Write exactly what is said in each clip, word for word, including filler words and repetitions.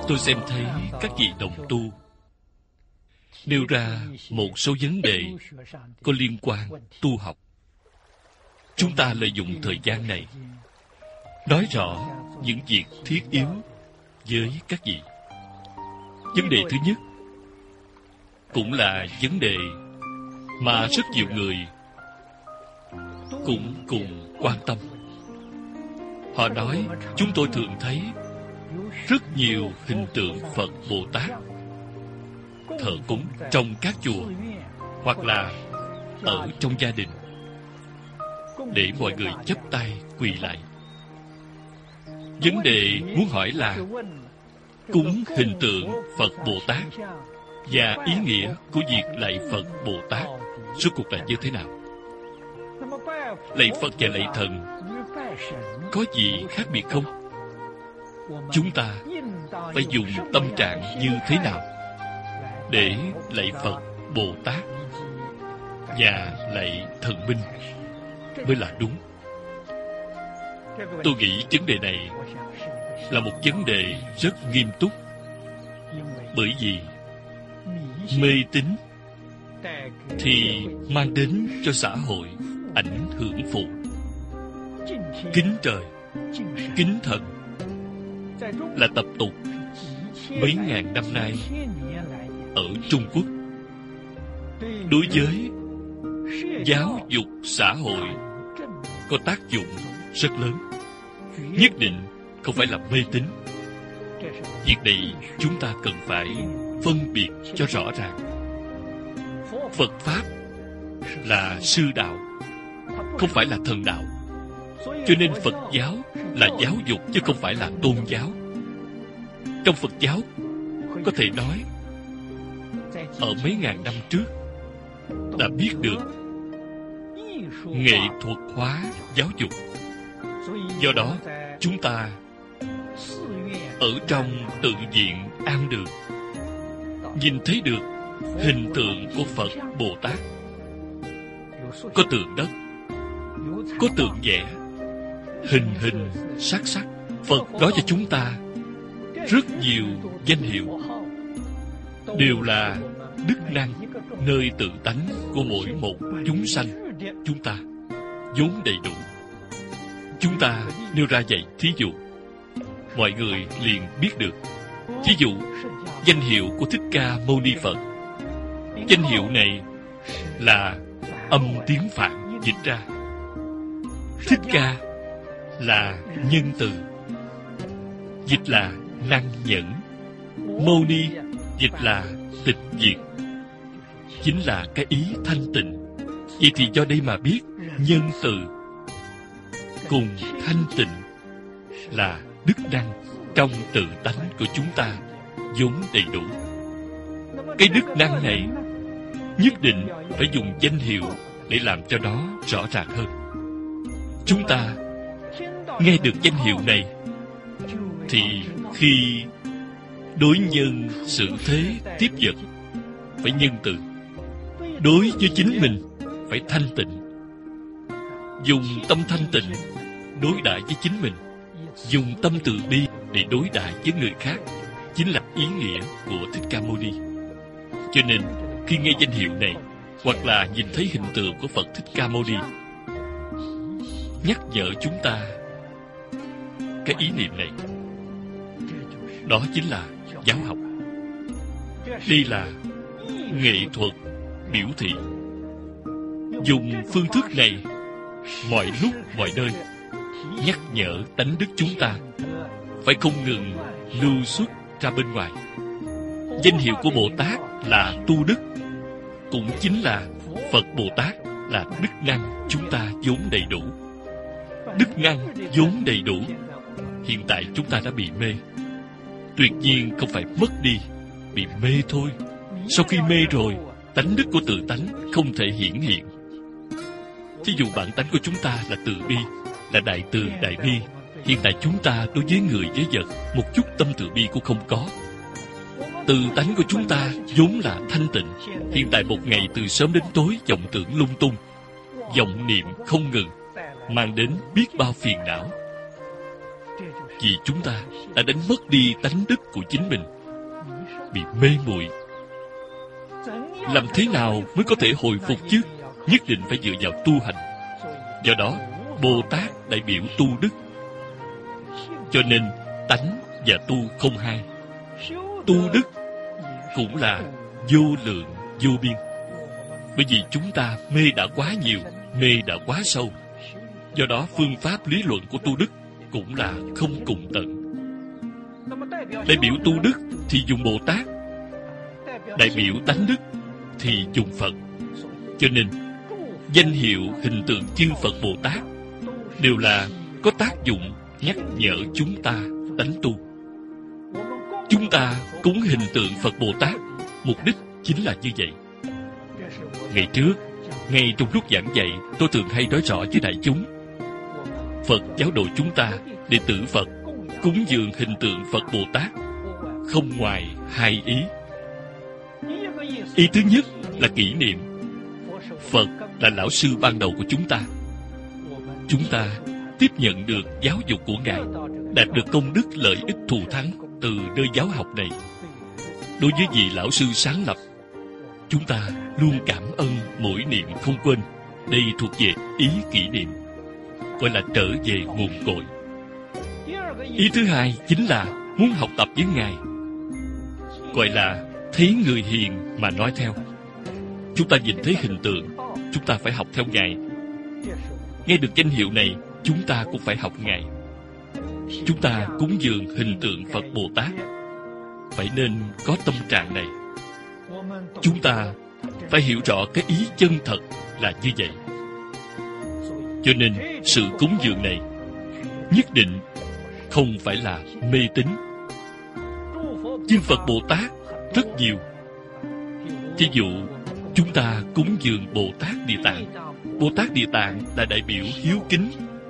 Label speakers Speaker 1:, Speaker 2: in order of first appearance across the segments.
Speaker 1: tôi xem thấy các vị đồng tu nêu ra một số vấn đề có liên quan tu học. Chúng ta lợi dụng thời gian này nói rõ những việc thiết yếu với các vị. Vấn đề thứ nhất cũng là vấn đề mà rất nhiều người cũng cùng quan tâm. Họ nói chúng tôi thường thấy rất nhiều hình tượng Phật Bồ Tát thờ cúng trong các chùa hoặc là ở trong gia đình để mọi người chắp tay quỳ lại. Vấn đề muốn hỏi là cúng hình tượng Phật Bồ Tát và ý nghĩa của việc lạy Phật Bồ Tát rốt cuộc là như thế nào? Lạy Phật và lạy thần có gì khác biệt không? Chúng ta phải dùng tâm trạng như thế nào để lạy Phật Bồ Tát và lạy thần minh mới là đúng? Tôi nghĩ vấn đề này là một vấn đề rất nghiêm túc, bởi vì mê tín thì mang đến cho xã hội ảnh hưởng phụ. Kính trời, kính thần là tập tục mấy ngàn năm nay ở Trung Quốc. Đối với giáo dục xã hội có tác dụng rất lớn, nhất định không phải là mê tín. Việc này chúng ta cần phải phân biệt cho rõ ràng. Phật Pháp là sư đạo, không phải là thần đạo. Cho nên Phật giáo là giáo dục chứ không phải là tôn giáo. Trong Phật giáo có thể nói ở mấy ngàn năm trước đã biết được nghệ thuật hóa giáo dục. Do đó chúng ta ở trong tự viện An Đường nhìn thấy được hình tượng của Phật Bồ Tát. Có tượng đất, có tượng vẽ, hình hình sắc sắc. Phật nói cho chúng ta rất nhiều danh hiệu, đều là đức năng nơi tự tánh của mỗi một chúng sanh chúng ta vốn đầy đủ. Chúng ta nêu ra vậy thí dụ, mọi người liền biết được. Ví dụ danh hiệu của Thích Ca Mâu Ni Phật, danh hiệu này là âm tiếng Phạn dịch ra. Thích Ca là nhân từ, dịch là năng nhẫn. Mâu Ni dịch là tịch diệt, chính là cái ý thanh tịnh. Vậy thì do đây mà biết nhân từ cùng thanh tịnh là đức năng trong tự tánh của chúng ta vốn đầy đủ. Cái đức năng này nhất định phải dùng danh hiệu để làm cho nó rõ ràng hơn. Chúng ta nghe được danh hiệu này thì khi đối nhân xử thế tiếp vật phải nhân từ, đối với chính mình phải thanh tịnh, dùng tâm thanh tịnh đối đãi với chính mình, dùng tâm từ bi để đối đãi với người khác, chính là ý nghĩa của Thích Ca Mâu Ni. Cho nên khi nghe danh hiệu này hoặc là nhìn thấy hình tượng của Phật Thích Ca Mâu Ni, nhắc nhở chúng ta cái ý niệm này. Đó chính là giáo học. Đây là nghệ thuật biểu thị. Dùng phương thức này mọi lúc mọi nơi nhắc nhở tánh đức chúng ta phải không ngừng lưu xuất ra bên ngoài. Danh hiệu của Bồ Tát là tu đức, cũng chính là Phật Bồ Tát là đức năng chúng ta vốn đầy đủ. Đức năng vốn đầy đủ, hiện tại chúng ta đã bị mê. Tuyệt nhiên không phải mất đi, bị mê thôi. Sau khi mê rồi, tánh đức của tự tánh không thể hiển hiện. Thí dụ bản tánh của chúng ta là từ bi, là đại từ đại bi. Hiện tại chúng ta đối với người với vật một chút tâm từ bi cũng không có. Từ tánh của chúng ta vốn là thanh tịnh. Hiện tại một ngày từ sớm đến tối vọng tưởng lung tung, vọng niệm không ngừng, mang đến biết bao phiền não. vì chúng ta đã đánh mất đi tánh đức của chính mình, bị mê muội. Làm thế nào mới có thể hồi phục chứ? Nhất định phải dựa vào tu hành. Do đó, Bồ Tát đại biểu tu đức. Cho nên, tánh và tu không hai. Tu đức cũng là vô lượng, vô biên. Bởi vì chúng ta mê đã quá nhiều, mê đã quá sâu. Do đó, phương pháp lý luận của tu đức cũng là không cùng tận. Đại biểu tu đức thì dùng Bồ Tát, đại biểu tánh đức thì dùng Phật. Cho nên, danh hiệu hình tượng chư Phật Bồ Tát đều là có tác dụng nhắc nhở chúng ta tánh tu. Chúng ta cúng hình tượng Phật Bồ Tát, mục đích chính là như vậy. Ngày trước, ngay trong lúc giảng dạy, tôi thường hay nói rõ với đại chúng, Phật giáo đồ chúng ta, đệ tử Phật, cúng dường hình tượng Phật Bồ Tát không ngoài hai ý. Ý thứ nhất là kỷ niệm. Phật là lão sư ban đầu của chúng ta. Chúng ta tiếp nhận được giáo dục của Ngài, đạt được công đức lợi ích thù thắng từ nơi giáo học này. Đối với vị lão sư sáng lập, chúng ta luôn cảm ơn mỗi niệm không quên. Đây thuộc về ý kỷ niệm, gọi là trở về nguồn cội. Ý thứ hai chính là muốn học tập với Ngài, gọi là thấy người hiền mà nói theo. Chúng ta nhìn thấy hình tượng, chúng ta phải học theo Ngài. Nghe được danh hiệu này, chúng ta cũng phải học Ngài. Chúng ta cúng dường hình tượng Phật Bồ Tát, phải nên có tâm trạng này. Chúng ta phải hiểu rõ cái ý chân thật là như vậy. Cho nên sự cúng dường này nhất định không phải là mê tín. Chư Phật Bồ Tát rất nhiều. Ví dụ, chúng ta cúng dường Bồ Tát Địa Tạng. Bồ Tát Địa Tạng là đại biểu hiếu kính,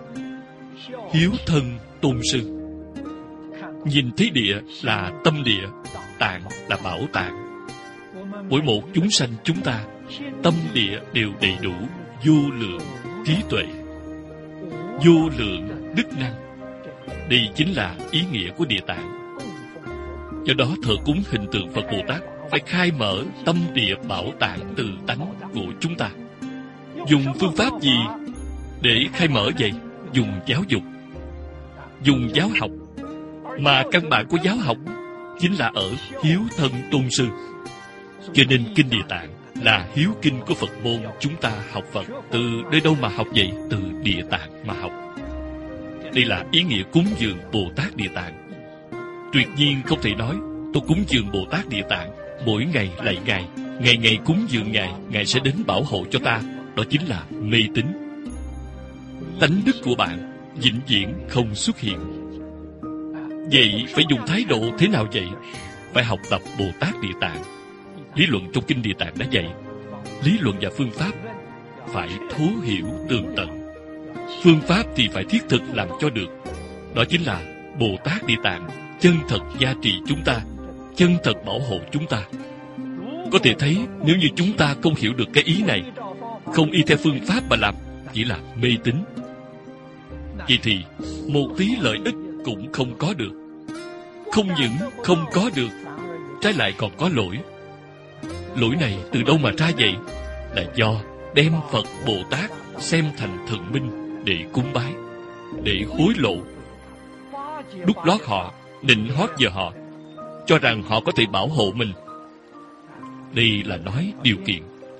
Speaker 1: hiếu thân tôn sư. Nhìn thấy địa là tâm địa, tạng là bảo tạng. Mỗi một chúng sanh chúng ta, tâm địa đều đầy đủ, vô lượng trí tuệ, vô lượng đức năng. Đây chính là ý nghĩa của Địa Tạng. Do đó thờ cúng hình tượng Phật Bồ Tát phải khai mở tâm địa bảo tạng từ tánh của chúng ta. Dùng phương pháp gì để khai mở vậy? Dùng giáo dục, dùng giáo học. Mà căn bản của giáo học chính là ở hiếu thân tôn sư. Cho nên Kinh Địa Tạng là hiếu kinh của Phật môn. Chúng ta học Phật từ nơi đâu mà học vậy? Từ Địa Tạng mà học. Đây là ý nghĩa cúng dường Bồ Tát Địa Tạng. Tuyệt nhiên không thể nói tôi cúng dường Bồ Tát Địa Tạng, mỗi ngày lạy Ngài, ngày ngày cúng dường Ngài, Ngài sẽ đến bảo hộ cho ta. Đó chính là mê tín. Tánh đức của bạn vĩnh viễn không xuất hiện. Vậy phải dùng thái độ thế nào vậy? Phải học tập Bồ Tát Địa Tạng. Lý luận trong Kinh Địa Tạng đã dạy, lý luận và phương pháp phải thấu hiểu tường tận. Phương pháp thì phải thiết thực làm cho được. Đó chính là Bồ Tát Địa Tạng chân thật gia trì chúng ta, chân thật bảo hộ chúng ta. Có thể thấy nếu như chúng ta không hiểu được cái ý này, không y theo phương pháp mà làm, chỉ là mê tín. Vậy thì một tí lợi ích cũng không có được. Không những không có được, trái lại còn có lỗi. Lỗi này từ đâu mà ra vậy? Là do đem Phật Bồ Tát xem thành thần minh để cúng bái, để hối lộ, đút lót họ, nịnh hót vào họ, cho rằng họ có thể bảo hộ mình. Đây là nói điều kiện.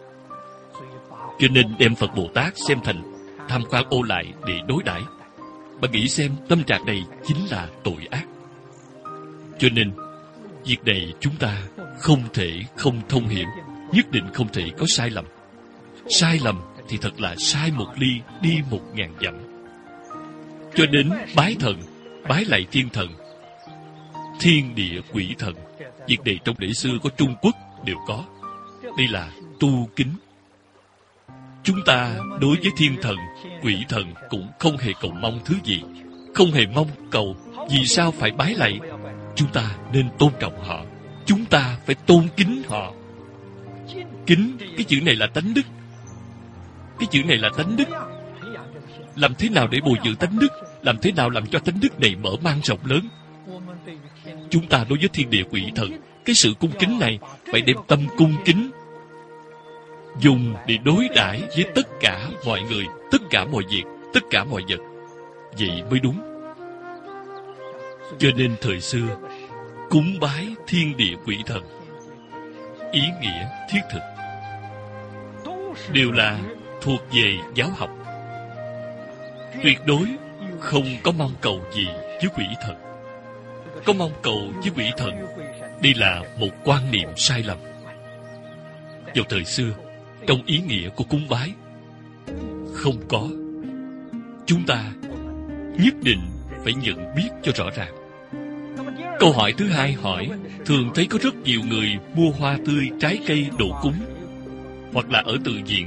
Speaker 1: Cho nên đem Phật Bồ Tát xem thành tham quan ô lại để đối đãi. Bạn nghĩ xem, tâm trạng này chính là tội ác. Cho nên việc này chúng ta không thể không thông hiểu, nhất định không thể có sai lầm. Sai lầm thì thật là sai một ly đi một ngàn dặm. Cho đến bái thần, bái lại thiên thần, thiên địa quỷ thần, việc này trong lễ xưa của Trung Quốc đều có. Đây là tu kính. Chúng ta đối với thiên thần, quỷ thần cũng không hề cầu mong thứ gì, không hề mong cầu. Vì sao phải bái lạy? Chúng ta nên tôn trọng họ, chúng ta phải tôn kính họ. Kính, cái chữ này là tánh đức. Cái chữ này là tánh đức. Làm thế nào để bồi dưỡng tánh đức? làm thế nào làm cho tánh đức này mở mang rộng lớn. Chúng ta đối với thiên địa quỷ thần, cái sự cung kính này phải đem tâm cung kính dùng để đối đãi với tất cả mọi người, tất cả mọi việc, tất cả mọi vật. Vậy mới đúng. Cho nên thời xưa cúng bái thiên địa quỷ thần, ý nghĩa thiết thực đều là thuộc về giáo học. Tuyệt đối không có mong cầu gì với quỷ thần. Có mong cầu với quỷ thần, đây là một quan niệm sai lầm. Vào thời xưa, trong ý nghĩa của cúng bái không có. Chúng ta nhất định phải nhận biết cho rõ ràng. Câu hỏi thứ hai hỏi, thường thấy có rất nhiều người mua hoa tươi, trái cây, đồ cúng, hoặc là ở tự viện,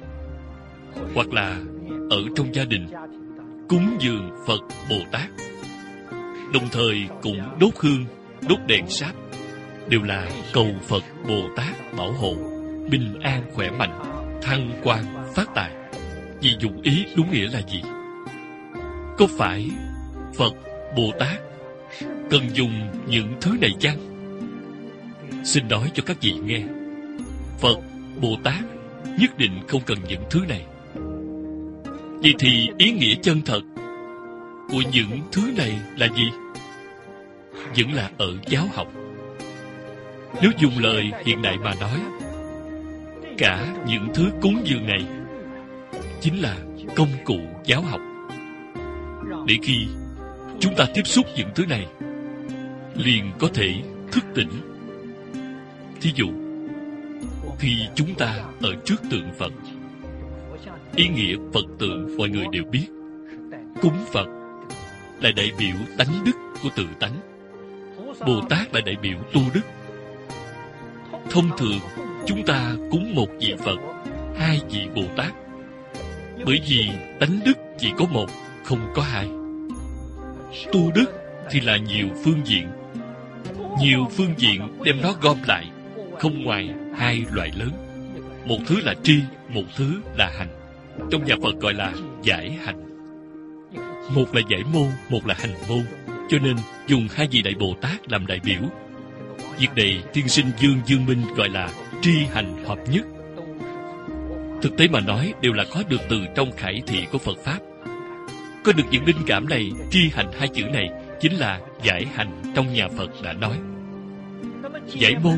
Speaker 1: hoặc là ở trong gia đình, cúng dường Phật, Bồ Tát, đồng thời cũng đốt hương, đốt đèn sáp, đều là cầu Phật, Bồ Tát bảo hộ, bình an, khỏe mạnh, thăng quan, phát tài. Vì dụng ý đúng nghĩa là gì? Có phải Phật, Bồ Tát cần dùng những thứ này chăng? Xin nói cho các vị nghe, Phật, Bồ Tát nhất định không cần những thứ này. Vậy thì ý nghĩa chân thật của những thứ này là gì? Vẫn là ở giáo học. Nếu dùng lời hiện đại mà nói, cả những thứ cúng dường này chính là công cụ giáo học, để khi chúng ta tiếp xúc những thứ này liền có thể thức tỉnh. Thí dụ, khi chúng ta ở trước tượng Phật, ý nghĩa Phật tượng mọi người đều biết. Cúng Phật là đại biểu tánh đức của tự tánh, Bồ Tát là đại biểu tu đức. Thông thường chúng ta cúng một vị Phật, hai vị Bồ Tát, bởi vì tánh đức chỉ có một, không có hai. Tu đức thì là nhiều phương diện, nhiều phương diện đem nó gom lại, không ngoài hai loại lớn. Một thứ là tri, một thứ là hành. Trong nhà Phật gọi là giải hành. Một là giải môn, một là hành môn. Cho nên dùng hai vị Đại Bồ Tát làm đại biểu. Việc này tiên sinh Dương Dương Minh gọi là tri hành hợp nhất. Thực tế mà nói đều là có được từ trong khải thị của Phật Pháp. Có được những linh cảm này, tri hành hai chữ này chính là giải hành trong nhà Phật đã nói. Giải môn,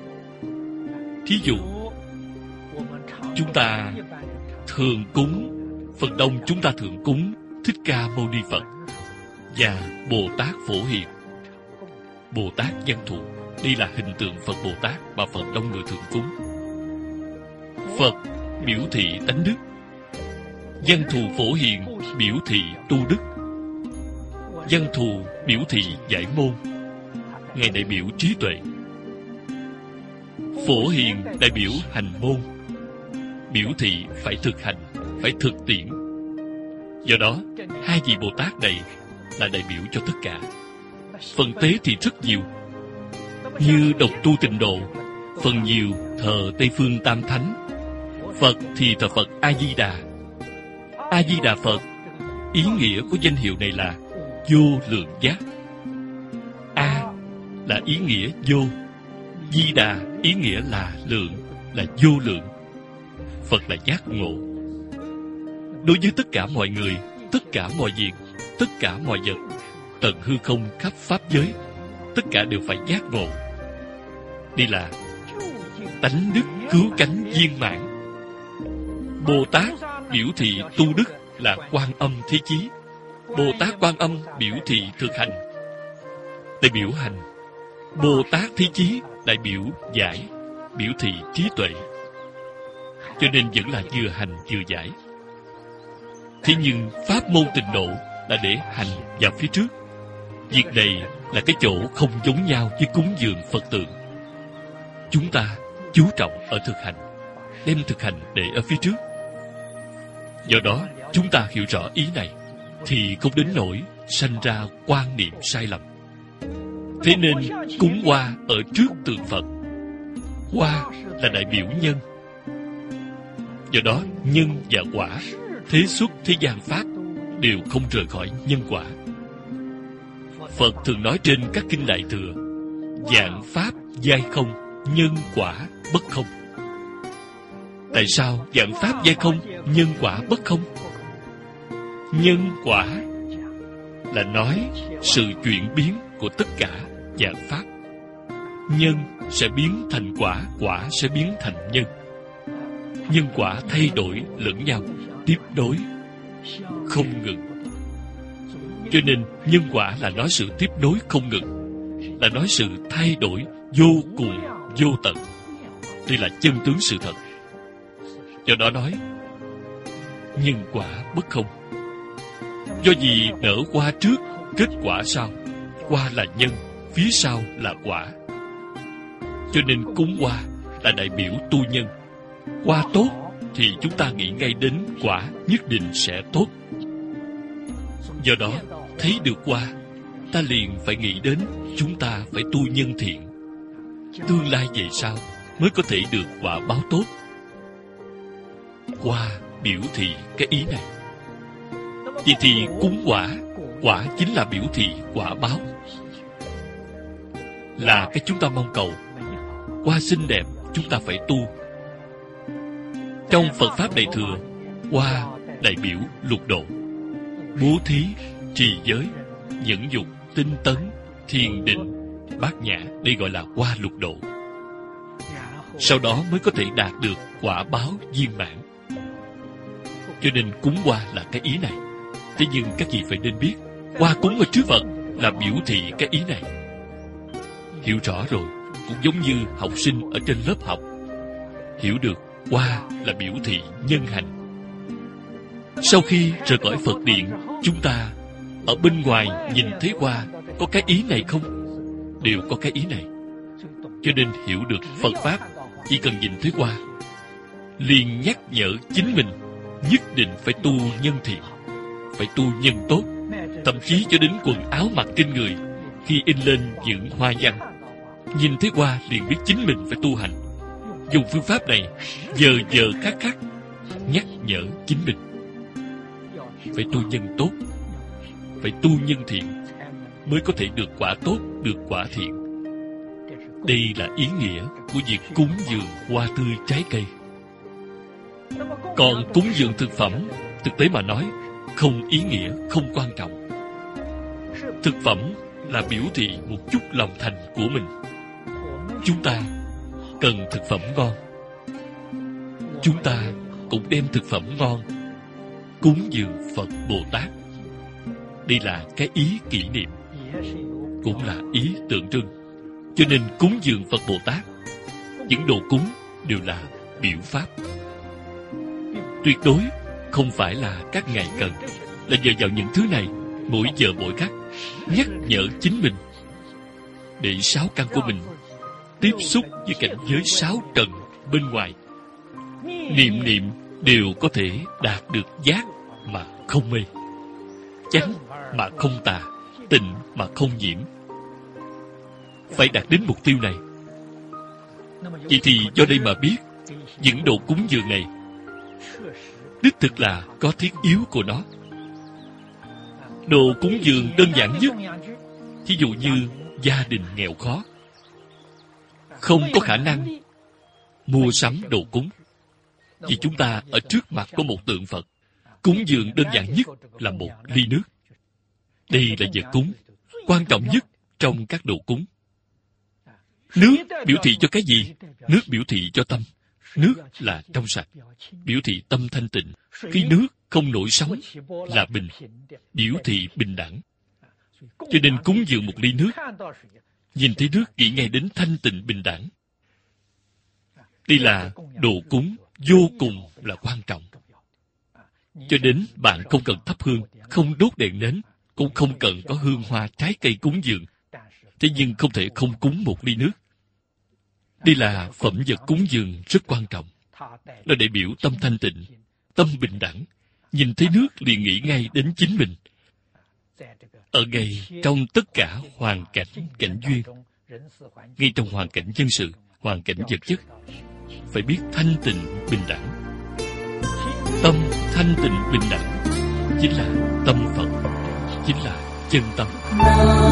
Speaker 1: thí dụ chúng ta thường cúng, phần đông chúng ta thường cúng Thích Ca Mâu Ni Phật và Bồ Tát Phổ Hiền, Bồ Tát Văn Thù. Đây là hình tượng Phật Bồ Tát mà phần đông người thường cúng. Phật biểu thị tánh đức, Văn Thù Phổ Hiền biểu thị tu đức. Văn Thù biểu thị giải môn, Ngài đại biểu trí tuệ. Phổ Hiền đại biểu hành môn, biểu thị phải thực hành, phải thực tiễn. Do đó, hai vị Bồ Tát này là đại biểu cho tất cả. Phần tế thì rất nhiều. Như độc tu tịnh độ, phần nhiều thờ Tây Phương Tam Thánh. Phật thì thờ Phật A-di-đà. A-di-đà Phật, ý nghĩa của danh hiệu này là vô lượng giác. A là ý nghĩa vô, Di-đà ý nghĩa là lượng, là vô lượng. Phật là giác ngộ. Đối với tất cả mọi người, tất cả mọi việc, tất cả mọi vật, tận hư không khắp pháp giới, tất cả đều phải giác ngộ. Đây là tánh đức cứu cánh viên mãn. Bồ Tát biểu thị tu đức là Quan Âm Thế Chí. Bồ Tát Quan Âm biểu thị thực hành, đại biểu hành. Bồ Tát Thế Chí đại biểu giải, biểu thị trí tuệ. Cho nên vẫn là vừa hành vừa giải. Thế nhưng pháp môn tịnh độ là để hành vào phía trước. Việc này là cái chỗ không giống nhau với cúng dường Phật tượng. Chúng ta chú trọng ở thực hành, đem thực hành để ở phía trước. Do đó, chúng ta hiểu rõ ý này thì không đến nỗi sanh ra quan niệm sai lầm. Thế nên cúng hoa ở trước tượng Phật. Hoa là đại biểu nhân. Do đó, nhân và quả, thế xuất thế gian pháp đều không rời khỏi nhân quả. Phật thường nói trên các kinh Đại Thừa, vạn pháp giai không, nhân quả bất không. Tại sao vạn pháp giai không, nhân quả bất không? Nhân quả là nói sự chuyển biến của tất cả vạn pháp. Nhân sẽ biến thành quả, quả sẽ biến thành nhân. Nhân quả thay đổi lẫn nhau, tiếp nối, không ngừng. Cho nên nhân quả là nói sự tiếp nối không ngừng, là nói sự thay đổi vô cùng vô tận. Đây là chân tướng sự thật. Do đó nói nhân quả bất không. Do gì nở hoa trước, kết quả sau. Hoa là nhân, phía sau là quả. Cho nên cúng hoa là đại biểu tu nhân. Hoa tốt thì chúng ta nghĩ ngay đến quả nhất định sẽ tốt. Do đó thấy được hoa, ta liền phải nghĩ đến chúng ta phải tu nhân thiện. Tương lai về sau mới có thể được quả báo tốt. Hoa biểu thị cái ý này. Vậy thì cúng quả, quả chính là biểu thị quả báo, là cái chúng ta mong cầu. Hoa xinh đẹp chúng ta phải tu. Trong Phật Pháp Đại Thừa, hoa đại biểu lục độ. Bố thí, trì giới, nhẫn dục, tinh tấn, thiền định, bát nhã, đây gọi là hoa lục độ. Sau đó mới có thể đạt được quả báo viên mãn. Cho nên cúng hoa là cái ý này. Thế nhưng các vị phải nên biết, hoa cúng ở trước Phật là biểu thị cái ý này. Hiểu rõ rồi, cũng giống như học sinh ở trên lớp học hiểu được hoa là biểu thị nhân hành. Sau khi rời khỏi Phật điện, chúng ta ở bên ngoài nhìn thấy hoa có cái ý này không? Đều có cái ý này. Cho nên hiểu được Phật Pháp, chỉ cần nhìn thấy hoa liền nhắc nhở chính mình nhất định phải tu nhân thiện, phải tu nhân tốt. Thậm chí cho đến quần áo mặc trên người, khi in lên những hoa văn, nhìn thấy hoa liền biết chính mình phải tu hành. Dùng phương pháp này giờ giờ khắc khắc nhắc nhở chính mình phải tu nhân tốt, phải tu nhân thiện, mới có thể được quả tốt, được quả thiện. Đây là ý nghĩa của việc cúng dường hoa tươi trái cây. Còn cúng dường thực phẩm, thực tế mà nói, không ý nghĩa, không quan trọng. Thực phẩm là biểu thị một chút lòng thành của mình. Chúng ta cần thực phẩm ngon, chúng ta cũng đem thực phẩm ngon cúng dường Phật Bồ Tát. Đây là cái ý kỷ niệm, cũng là ý tượng trưng. Cho nên cúng dường Phật Bồ Tát, những đồ cúng đều là biểu pháp. Tuyệt đối không phải là các ngài cần, là nhờ vào những thứ này mỗi giờ mỗi khắc nhắc nhở chính mình, để sáu căn của mình tiếp xúc với cảnh giới sáu trần bên ngoài, niệm niệm đều có thể đạt được giác mà không mê, chánh mà không tà, tịnh mà không nhiễm. Phải đạt đến mục tiêu này. Vậy thì do đây mà biết, những đồ cúng dường này đích thực là có thiết yếu của nó. Đồ cúng dường đơn giản nhất, ví dụ như gia đình nghèo khó, không có khả năng mua sắm đồ cúng, vì chúng ta ở trước mặt có một tượng Phật. Cúng dường đơn giản nhất là một ly nước. Đây là vật cúng quan trọng nhất trong các đồ cúng. Nước biểu thị cho cái gì? Nước biểu thị cho tâm. Nước là trong sạch, biểu thị tâm thanh tịnh. Khi nước không nổi sóng là bình, biểu thị bình đẳng. Cho nên cúng dường một ly nước, nhìn thấy nước nghĩ ngay đến thanh tịnh bình đẳng. Đây là đồ cúng vô cùng là quan trọng. Cho đến bạn không cần thắp hương, không đốt đèn nến, cũng không cần có hương hoa trái cây cúng dường. Thế nhưng không thể không cúng một ly nước. Đây là phẩm vật cúng dường rất quan trọng. Nó đại biểu tâm thanh tịnh, tâm bình đẳng. Nhìn thấy nước liền nghĩ ngay đến chính mình. Ở ngay trong tất cả hoàn cảnh, cảnh duyên, ngay trong hoàn cảnh dân sự, hoàn cảnh vật chất, phải biết thanh tịnh bình đẳng. Tâm thanh tịnh bình đẳng chính là tâm Phật, chính là chân tâm.